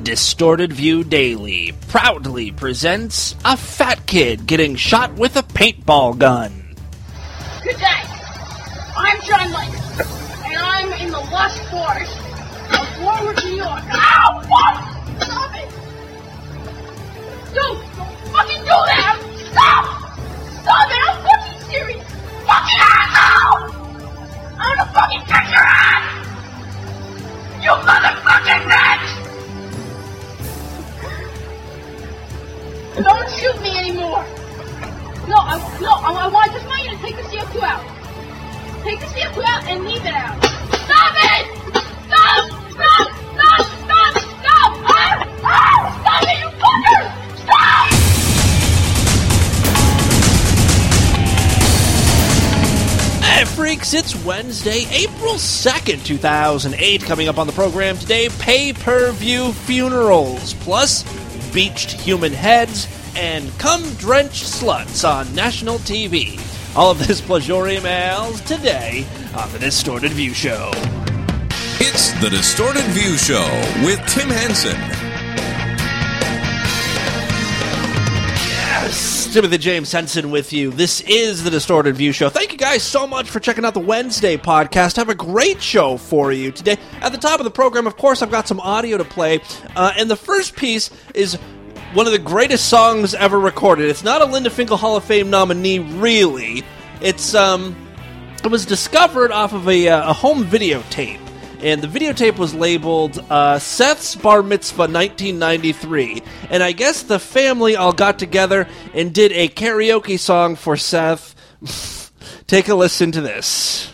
Distorted View Daily proudly presents a fat kid getting shot with a paintball gun. Good day. I'm John Lennon, and I'm in the lush forest of Warwick, New York. Ow! Fuck! Stop it! Dude, don't fucking do that! Stop! Stop it! I'm fucking serious! Fucking asshole! I'm gonna fucking kick your ass! You motherfucking bitch! Don't shoot me anymore! I want just want you to take the CO2 out. Take the CO2 out and leave it out. Stop it! Stop! Stop! Stop! Stop! Stop! Stop it, you fucker! Stop! Hey, freaks, it's Wednesday, April 2nd, 2008. Coming up on the program today, pay-per-view funerals, plus beached human heads, and cum-drenched sluts on national TV. All of this plus your emails today on The Distorted View Show. It's The Distorted View Show with Tim Henson. Yes, Timothy James Henson with you. This is The Distorted View Show. Thank you guys so much for checking out the Wednesday podcast. I have a great show for you today. At the top of the program, of course, I've got some audio to play. And the first piece is one of the greatest songs ever recorded. It's not a Linda Finkel Hall of Fame nominee, really. It was discovered off of a home videotape, and the videotape was labeled Seth's Bar Mitzvah 1993. And I guess the family all got together and did a karaoke song for Seth. Take a listen to this.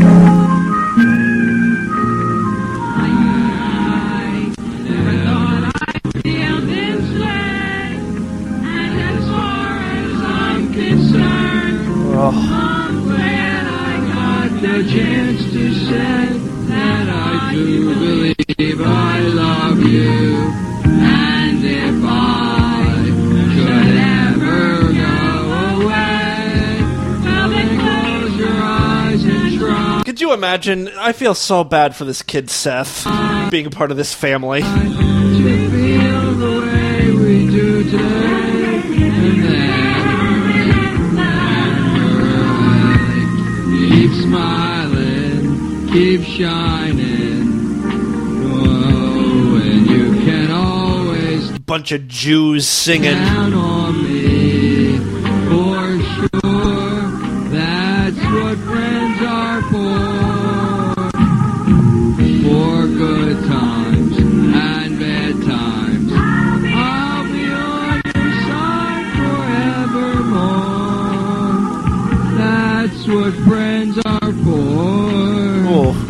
I'm glad I got the chance to say that I do believe I love you. And if I could ever go away, well then close your eyes and try. Could you imagine? I feel so bad for this kid, Seth, being a part of this family. To feel the way we do today. And then keep smiling, keep shining. Whoa, and you can always Bunch of Jews singing. count on me for sure. That's what friends are for. For good times and bad times. I'll be on your side forevermore. That's what friends are for. Oh.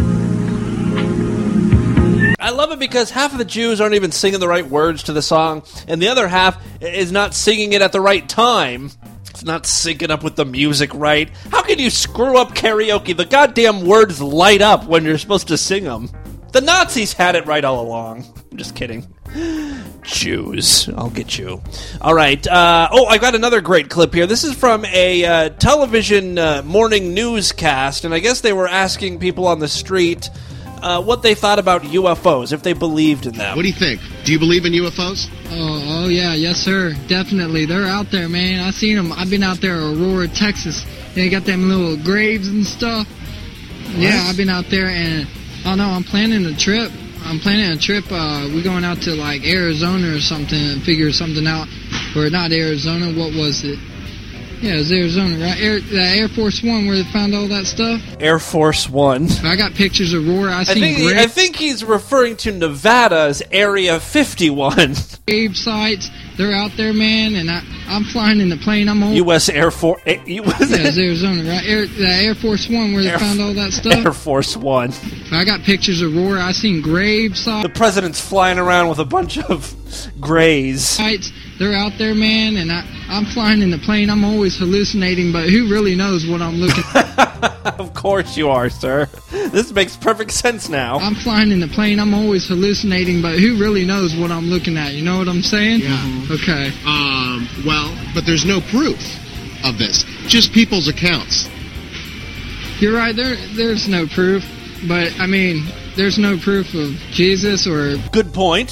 I love it because half of the Jews aren't even singing the right words to the song, and the other half is not singing it at the right time. It's not syncing up with the music right. How can you screw up karaoke? The goddamn words light up when you're supposed to sing them. The Nazis had it right all along. I'm just kidding. Jews. I'll get you. All right. I got another great clip here. This is from a television morning newscast, and I guess they were asking people on the street what they thought about UFOs, if they believed in them. What do you think? Do you believe in UFOs? Oh yeah, yes sir, definitely. They're out there, man. I seen them. I've been out there in Aurora, Texas. They got them little graves and stuff. Yeah, I've been out there, and oh no, I'm planning a trip. We're going out to like Arizona or something and figure something out. Or not Arizona. What was it? Yeah, it was Arizona, right? Air Force One, where they found all that stuff. Air Force One. I got pictures of Aurora. I think he's referring to Nevada's Area 51. Grave sites. They're out there, man, and I'm flying in the plane. I'm on U.S. Air Force. Yeah, it's Arizona, right? Air Force One, where they found all that stuff. Air Force One. I got pictures of Aurora. I seen grave sites. The president's flying around with a bunch of grays. They're out there, man, and I'm flying in the plane. I'm always hallucinating, but who really knows what I'm looking at? Of course you are, sir. This makes perfect sense now. I'm flying in the plane. I'm always hallucinating, but who really knows what I'm looking at? You know what I'm saying? Yeah. Okay. Well, but there's no proof of this. Just people's accounts. You're right. There's no proof, but I mean, there's no proof of Jesus or. Good point.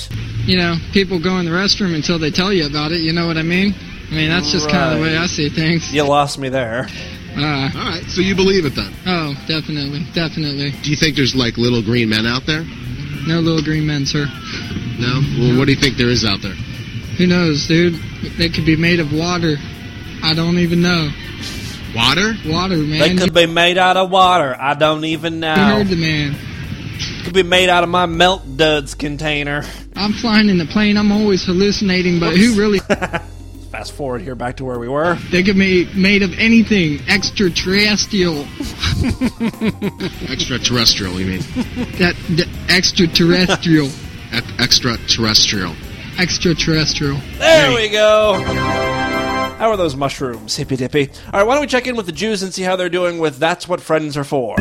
people go in the restroom until they tell you about it, you know what I mean? I mean, that's just kind of the way I see things. You lost me there. All right, so you believe it then? Oh, definitely. Do you think there's, like, little green men out there? No little green men, sir. No? Well, what do you think there is out there? Who knows, dude? They could be made of water. I don't even know. Water? Water, man. They could be made out of water. I don't even know. You heard the man. Could be made out of my Milk Duds container. I'm flying in the plane. I'm always hallucinating, but who really... Fast forward here back to where we were. They could be made of anything. Extraterrestrial. Extraterrestrial, you mean? Extraterrestrial. Extraterrestrial. Extraterrestrial. There we go. How are those mushrooms, hippy dippy? All right, why don't we check in with the Jews and see how they're doing with That's What Friends Are For.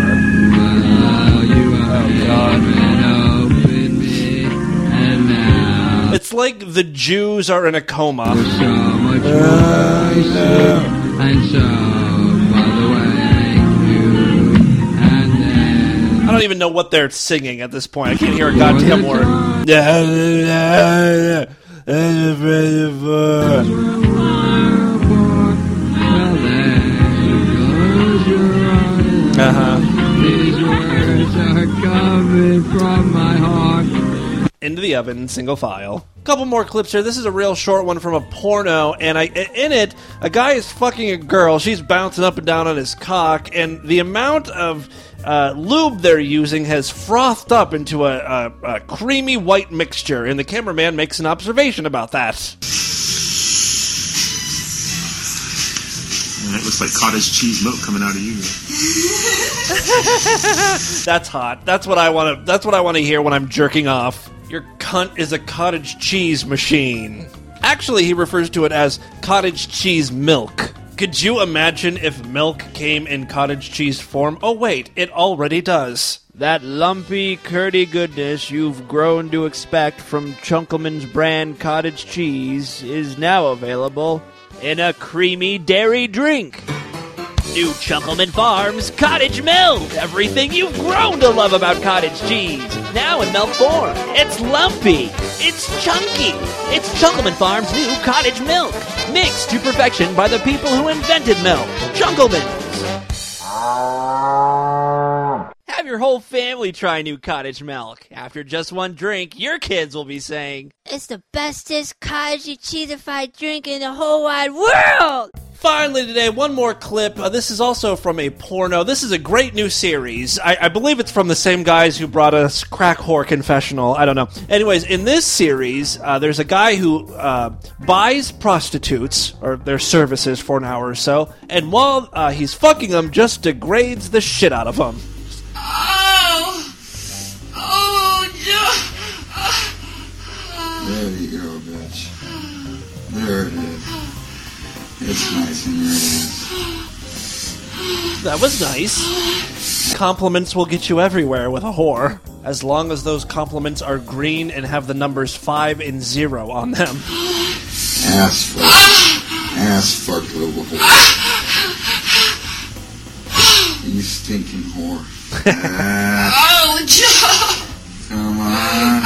It's like the Jews are in a coma. And so, by the way, I don't even know what they're singing at this point. I can't hear a goddamn word. These words are coming from my heart. Into the oven, single file. Couple more clips here. This is a real short one from a porno, and in it, a guy is fucking a girl. She's bouncing up and down on his cock, and the amount of lube they're using has frothed up into a creamy white mixture, and the cameraman makes an observation about that. That looks like cottage cheese milk coming out of you. That's hot. That's what I want to hear when I'm jerking off. Your cunt is a cottage cheese machine. Actually, he refers to it as cottage cheese milk. Could you imagine if milk came in cottage cheese form? Oh wait, it already does. That lumpy, curdy goodness you've grown to expect from Chunkelman's brand cottage cheese is now available in a creamy dairy drink. New Chunkelman Farms Cottage Milk. Everything you've grown to love about cottage cheese. Now in milk form. It's lumpy. It's chunky. It's Chunkelman Farms' new cottage milk. Mixed to perfection by the people who invented milk. Chunkelman's. Have your whole family try new cottage milk. After just one drink, your kids will be saying, "It's the bestest cottage cheesified drink in the whole wide world!" Finally today, one more clip. This is also from a porno. This is a great new series. I believe it's from the same guys who brought us Crack Whore Confessional. I don't know. Anyways, in this series, there's a guy who buys prostitutes, or their services, for an hour or so, and while he's fucking them, just degrades the shit out of them. There you go, bitch. There it is. It's nice in your ass. That was nice. Compliments will get you everywhere with a whore, as long as those compliments are green and have the numbers 5 and 0 on them. Ass fuck, little whore. You stinking whore. Come on.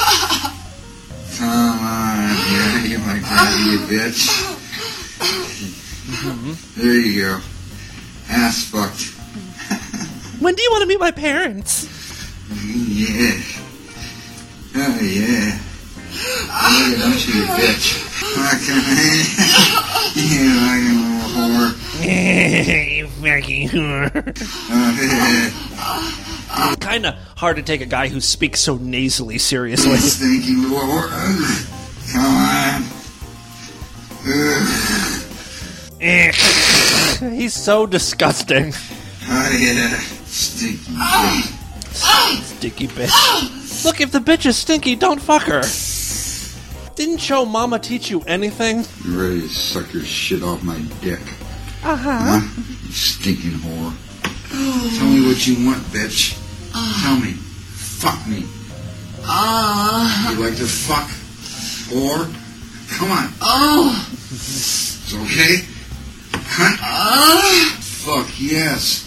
Come on. Yeah, you like that, you bitch. There you go. Ass fucked. When do you want to meet my parents? Yeah. Oh, yeah. Look at don't you, bitch. Fucking you fucking little whore. You fucking whore. Kind of hard to take a guy who speaks so nasally seriously. Stinky little whore. Come on. He's so disgusting. Oh, yeah. Stinky bitch. Sticky bitch. Look, if the bitch is stinky, don't fuck her. Didn't your mama teach you anything? You ready to suck your shit off my dick? Uh-huh. Huh? You stinking whore. Tell me what you want, bitch. Tell me. Fuck me. You like to fuck? Whore? Come on. It's okay? Huh? Fuck yes.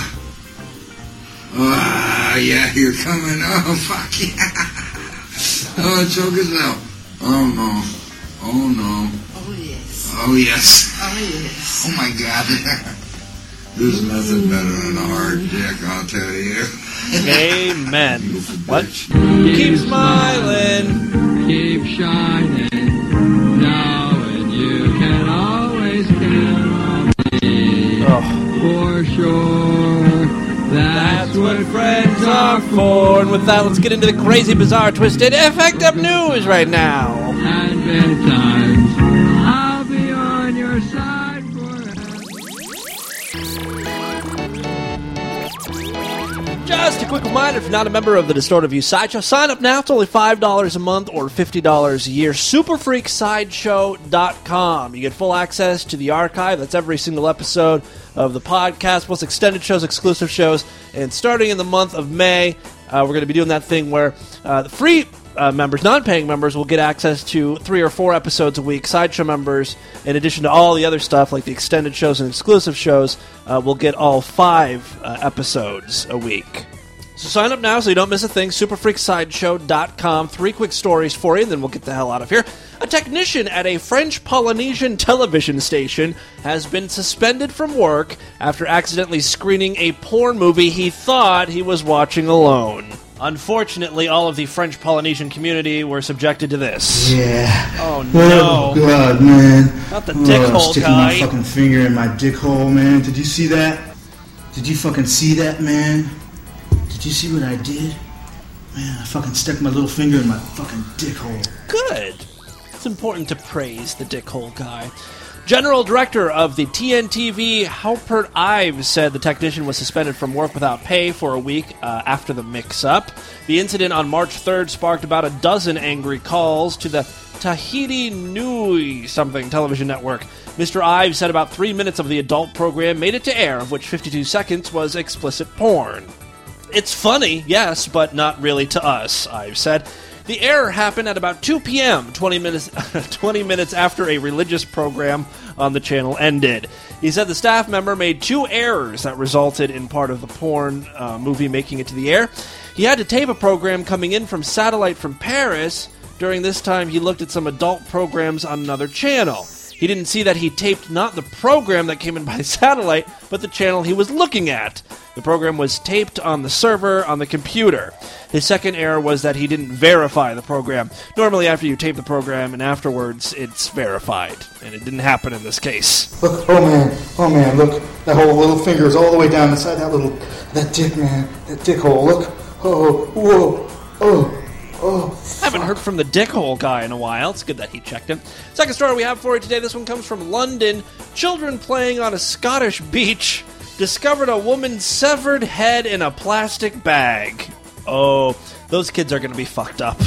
Yeah, you're coming. Oh, fuck yeah. Oh, choke yourself. Oh, no. Oh, no. Oh, yes. Oh, yes. Oh, yes. Oh, my God. There's nothing better than a hard dick, I'll tell you. Amen. What? Keep smiling, keep shining, knowing you can always count on me. For sure, that's what friends are for. And with that, let's get into the crazy, bizarre, twisted, effed up news right now. And many times, I'll be on your side forever. Just a quick reminder, if you're not a member of the Distorted View Sideshow, sign up now. It's only $5 a month or $50 a year. Superfreaksideshow.com. You get full access to the archive. That's every single episode of the podcast, plus extended shows, exclusive shows. And starting in the month of May, we're going to be doing that thing where the free members, non-paying members, will get access to 3 or 4 episodes a week. Sideshow members, in addition to all the other stuff like the extended shows and exclusive shows, will get all 5 episodes a week. So sign up now so you don't miss a thing. Superfreaksideshow.com. 3 quick stories for you, and then we'll get the hell out of here. A technician at a French Polynesian television station has been suspended from work after accidentally screening a porn movie he thought he was watching alone. Unfortunately, all of the French Polynesian community were subjected to this. Yeah. Oh, no. Oh, God, man. Not the dick hole sticking guy. my fucking finger in my dick hole, man. Did you see that? Did you fucking see that, man? Did you see what I did? Man, I fucking stuck my little finger in my fucking dick hole. Good. It's important to praise the dick hole guy. General Director of the TNTV, Haupert Ives, said the technician was suspended from work without pay for a week after the mix-up. The incident on March 3rd sparked about a dozen angry calls to the Tahiti Nui something television network. Mr. Ives said about 3 minutes of the adult program made it to air, of which 52 seconds was explicit porn. It's funny, yes, but not really to us, Ives said. The error happened at about 2 p.m., 20 minutes after a religious program on the channel ended. He said the staff member made 2 errors that resulted in part of the porn movie making it to the air. He had to tape a program coming in from satellite from Paris. During this time, he looked at some adult programs on another channel. He didn't see that he taped not the program that came in by satellite, but the channel he was looking at. The program was taped on the server on the computer. His second error was that he didn't verify the program. Normally, after you tape the program and afterwards, it's verified. And it didn't happen in this case. Look, oh man, look. That whole little finger is all the way down inside that dick, man. That dick hole, look. Oh, whoa, oh. I haven't heard from the dickhole guy in a while. It's good that he checked him. Second story we have for you today. This one comes from London. Children playing on a Scottish beach discovered a woman's severed head in a plastic bag. Oh, those kids are going to be fucked up.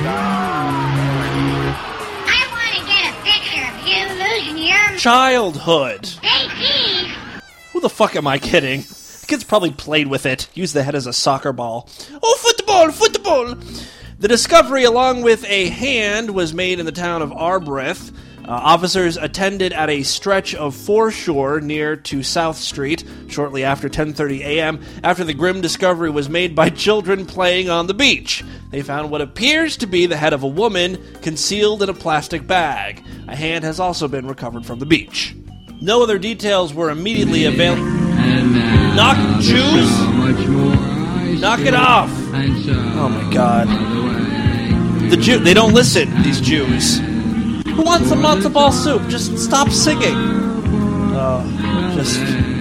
I want to get a picture of you losing your Childhood. Hey, Steve. Who the fuck am I kidding? The kids probably played with it. Used the head as a soccer ball. Oh, football! The discovery, along with a hand, was made in the town of Arbroath. Officers attended at a stretch of foreshore near to South Street shortly after 10:30 a.m. after the grim discovery was made by children playing on the beach. They found what appears to be the head of a woman concealed in a plastic bag. A hand has also been recovered from the beach. No other details were immediately available. Knock, Jews! Knock it off! Oh my God. They don't listen, these Jews. Who wants some matzo ball soup? Just stop singing. Oh, just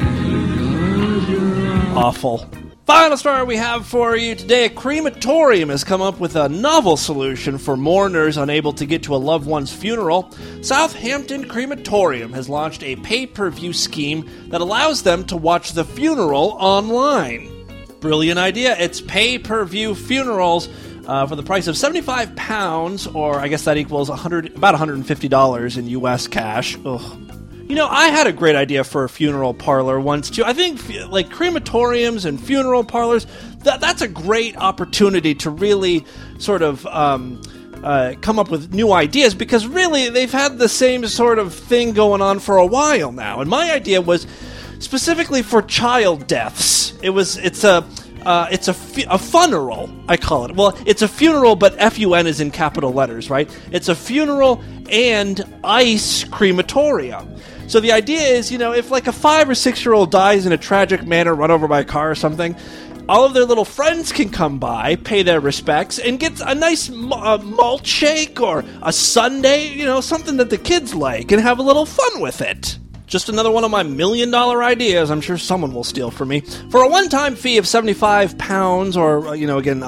awful. Final story we have for you today. A crematorium has come up with a novel solution for mourners unable to get to a loved one's funeral. Southampton Crematorium has launched a pay-per-view scheme that allows them to watch the funeral online. Brilliant idea. It's pay-per-view funerals for the price of £75, or I guess that equals about $150 in U.S. cash. Ugh. You know, I had a great idea for a funeral parlor once, too. I think, like, crematoriums and funeral parlors, that's a great opportunity to really sort of come up with new ideas, because really, they've had the same sort of thing going on for a while now. And my idea was specifically for child deaths. It's a It's a funeral, I call it. Well, it's a funeral, but F-U-N is in capital letters, right? It's a funeral and ice crematorium. So the idea is, if like a 5 or 6-year-old dies in a tragic manner, run over by a car or something, all of their little friends can come by, pay their respects, and get a nice malt shake or a sundae, something that the kids like, and have a little fun with it. Just another one of my $1 million ideas I'm sure someone will steal from me. For a one-time fee of £75 or, again,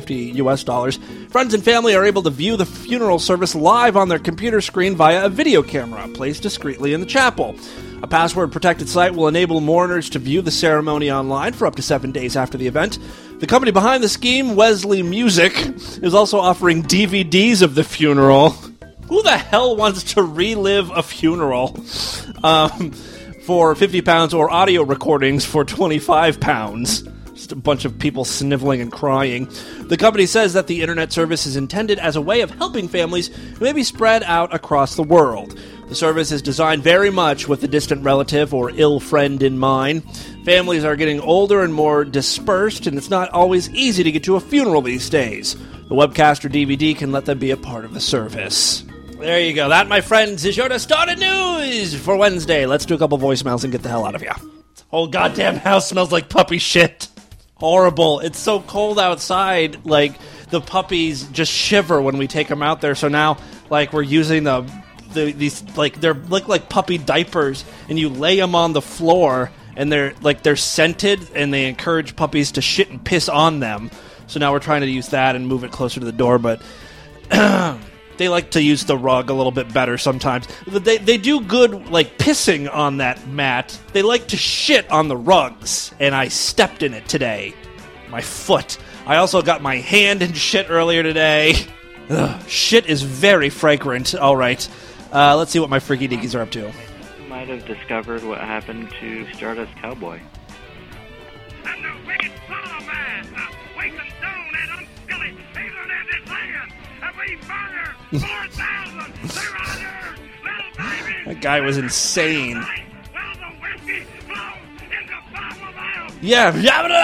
$150 friends and family are able to view the funeral service live on their computer screen via a video camera placed discreetly in the chapel. A password-protected site will enable mourners to view the ceremony online for up to 7 days after the event. The company behind the scheme, Wesley Music, is also offering DVDs of the funeral. Who the hell wants to relive a funeral for £50 or audio recordings for £25? Just a bunch of people sniveling and crying. The company says that the internet service is intended as a way of helping families who may be spread out across the world. The service is designed very much with the distant relative or ill friend in mind. Families are getting older and more dispersed, and it's not always easy to get to a funeral these days. The webcast or DVD can let them be a part of the service. There you go. That, my friends, is your Distorted News for Wednesday. Let's do a couple voicemails and get the hell out of here. This whole goddamn house smells like puppy shit. Horrible. It's so cold outside, like, the puppies just shiver when we take them out there. So now, like, we're using these, like, they're like puppy diapers, and you lay them on the floor, and they're scented, and they encourage puppies to shit and piss on them. So now we're trying to use that and move it closer to the door, but they like to use the rug a little bit better sometimes. They do good, like, pissing on that mat. They like to shit on the rugs, and I stepped in it today. My foot. I also got my hand in shit earlier today. Ugh, shit is very fragrant. All right. Let's see what my freaky dinkies are up to. Might have discovered what happened to Stardust Cowboy. And the wicked power man, waking stone and unskilly, even in this land, and we murder 4,000 marauders, little babies. That guy was insane. Yeah,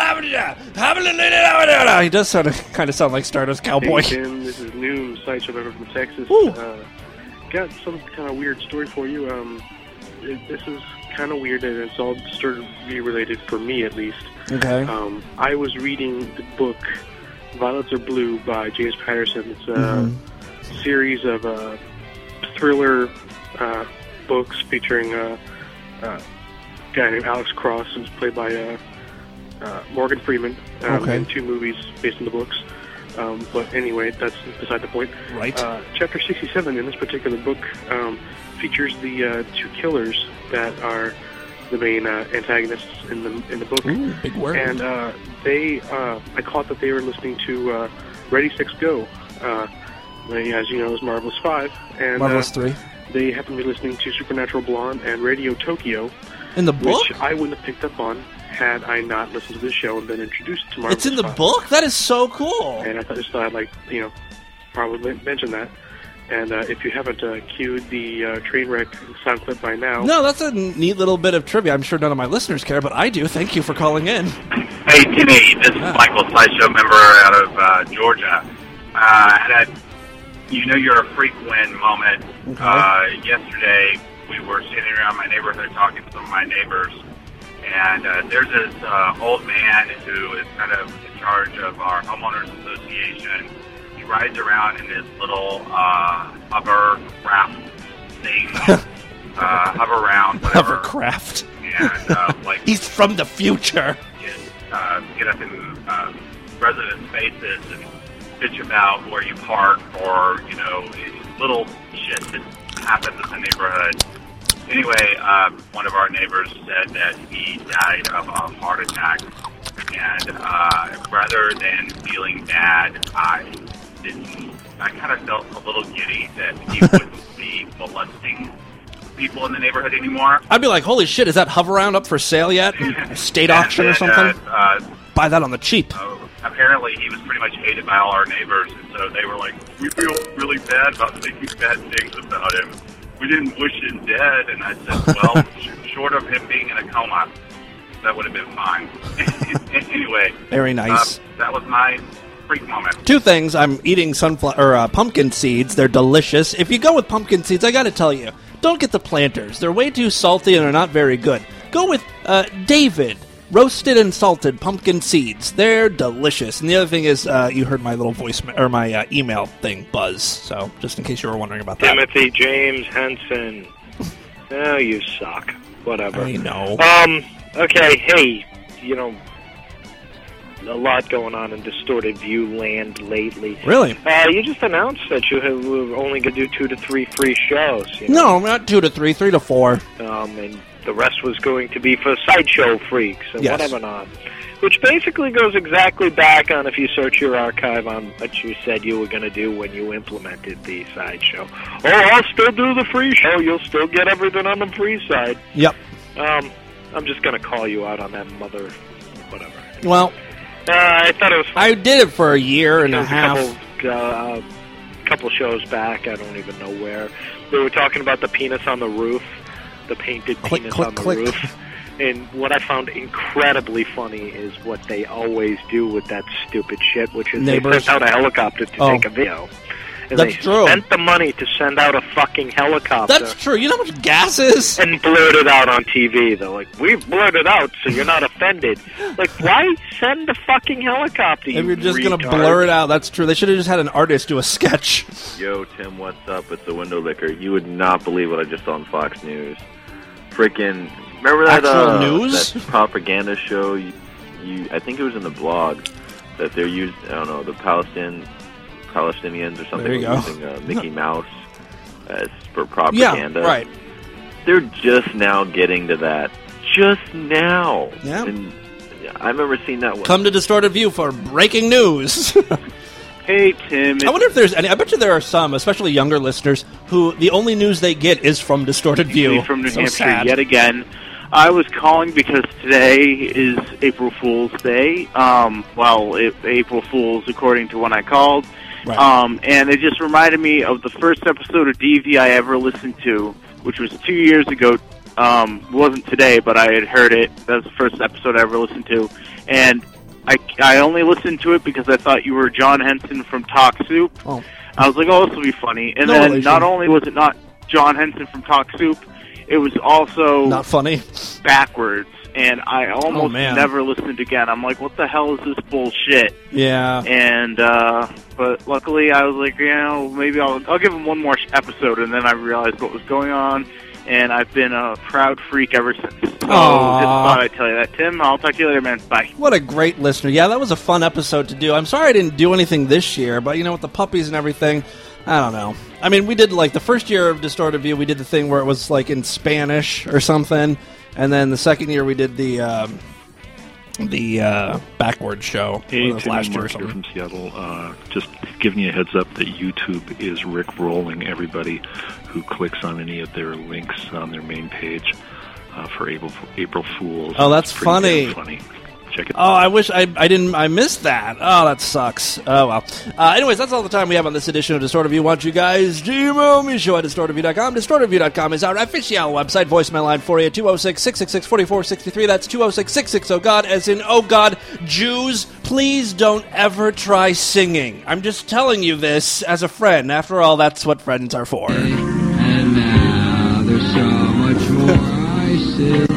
he does kind of sound like Stardust Cowboy. Hey, Tim, this is new Sideshow member from Texas. Got some kind of weird story for you. This is kind of weird, and it's all Distorted View related for me, at least. Okay. I was reading the book Violets Are Blue by James Patterson. It's a series of thriller books featuring a guy named Alex Cross, who's played by Morgan Freeman, and 2 movies based on the books. But anyway, that's beside the point. Right. Chapter 67 in this particular book features the 2 killers that are the main antagonists in the book. Ooh, big word. And I caught that they were listening to Ready, Stex, Go. As you know, is Marvelous 5. And Marvelous 3. They happen to be listening to Supernatural Blonde and Radio Tokyo. In the book? Which I wouldn't have picked up on had I not listened to this show and been introduced to Marvelous 5. It's in the book? That is so cool. And I just thought I'd probably mention that. And if you haven't queued the Trainwreck sound clip by now... No, that's a neat little bit of trivia. I'm sure none of my listeners care, but I do. Thank you for calling in. Hey, Timmy, this is Michael, Sideshow member out of Georgia. Had a you're a freak win moment. Okay. Yesterday, we were sitting around my neighborhood talking to some of my neighbors, and there's this old man who is kind of in charge of our homeowners association. He rides around in this little hovercraft thing, hover-round, whatever. Hovercraft. And he's from the future. Get up in residents' faces and bitch about where you park, or little shit that happens in the neighborhood. Anyway, one of our neighbors said that he died of a heart attack, and rather than feeling bad, I kind of felt a little giddy that he wouldn't be molesting people in the neighborhood anymore. I'd be like, holy shit, is that Hover-Round up for sale yet? State auction or something? Buy that on the cheap. Apparently, he was pretty much hated by all our neighbors, and so they were like, we feel really bad about thinking bad things about him. We didn't wish him dead, and I said, well, short of him being in a coma, that would have been fine. Anyway. Very nice. That was my freak moment. Two things. I'm eating pumpkin seeds. They're delicious. If you go with pumpkin seeds, I got to tell you, don't get the planters. They're way too salty and are not very good. Go with David roasted and salted pumpkin seeds. They're delicious. And the other thing is, you heard my little my email thing buzz. So just in case you were wondering about that. Timothy James Henson. Oh, you suck. Whatever. I know. Okay, hey, a lot going on in Distorted View land lately. Really? You just announced that you were only going to do 2 to 3 free shows. No, not 2 to 3, 3 to 4. And the rest was going to be for Sideshow freaks and whatever not. Which basically goes exactly back on if you search your archive on what you said you were going to do when you implemented the Sideshow. Oh, I'll still do the free show. You'll still get everything on the free side. Yep. I'm just going to call you out on that mother... whatever. Well... I thought it was fun. I did it for a year and a half. Couple shows back, I don't even know where. They were talking about the penis on the roof, the painted penis on the roof. And what I found incredibly funny is what they always do with that stupid shit, which is they sent out a helicopter to take a video. And That's true. Spent the money to send out a fucking helicopter. That's true. You know how much gas is? And blurred it out on TV. They're like, we've blurred it out so you're not offended. Like, why send a fucking helicopter, If you're just going to blur it out, that's true. They should have just had an artist do a sketch. Yo, Tim, what's up? It's the Window Licker. You would not believe what I just saw on Fox News. Freaking, remember that actual news? That propaganda show? I think it was in the blog that they're using, I don't know, the Palestinians or something using Mickey Mouse as for propaganda. Yeah, right. They're just now getting to that. Just now. Yeah. And I remember seeing that one. Come to Distorted View for breaking news. Hey, Tim. I wonder if there's any. I bet you there are some, especially younger listeners, who the only news they get is from Distorted View. From New Hampshire sad. yet again. I was calling because today is April Fool's Day. April Fool's according to when I called. Right. And it just reminded me of the first episode of DV I ever listened to, which was 2 years ago. It wasn't today, but I had heard it. That was the first episode I ever listened to. And I only listened to it because I thought you were John Henson from Talk Soup. Oh. I was like, this will be funny. And then not only was it not John Henson from Talk Soup, it was also... not funny. ...backwards. And I almost never listened again. I'm like, what the hell is this bullshit? Yeah. And, but luckily I was like, maybe I'll give him one more episode. And then I realized what was going on. And I've been a proud freak ever since. So just thought I'd tell you that. Tim, I'll talk to you later, man. Bye. What a great listener. Yeah, that was a fun episode to do. I'm sorry I didn't do anything this year, but with the puppies and everything, I don't know. I mean, we did, the first year of Distorted View, we did the thing where it was, in Spanish or something. And then the second year we did the backwards show. Hey, Tim, last year or something. From Seattle. Just giving you a heads up that YouTube is Rick-rolling everybody who clicks on any of their links on their main page for April Fools. Oh, that's it's pretty damn funny. Check it out. Oh, I wish I missed that. Oh, that sucks. Oh, well. Anyways, that's all the time we have on this edition of Distorted View. Why don't you guys email me, show at distortedview.com. Distortedview.com is our official website. Voicemail line for you, 206-666-4463. That's 206-666-OH-GOD, as in, oh God, Jews, please don't ever try singing. I'm just telling you this as a friend. After all, that's what friends are for. And now there's so much more I said.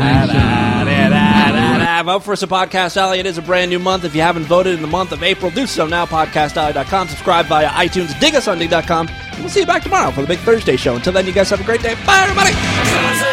Vote for us at Podcast Alley. It is a brand new month. If you haven't voted in the month of April, do so now. PodcastAlley.com. Subscribe via iTunes. Dig us on dig.com. And we'll see you back tomorrow for the Big Thursday show. Until then, you guys have a great day. Bye, everybody.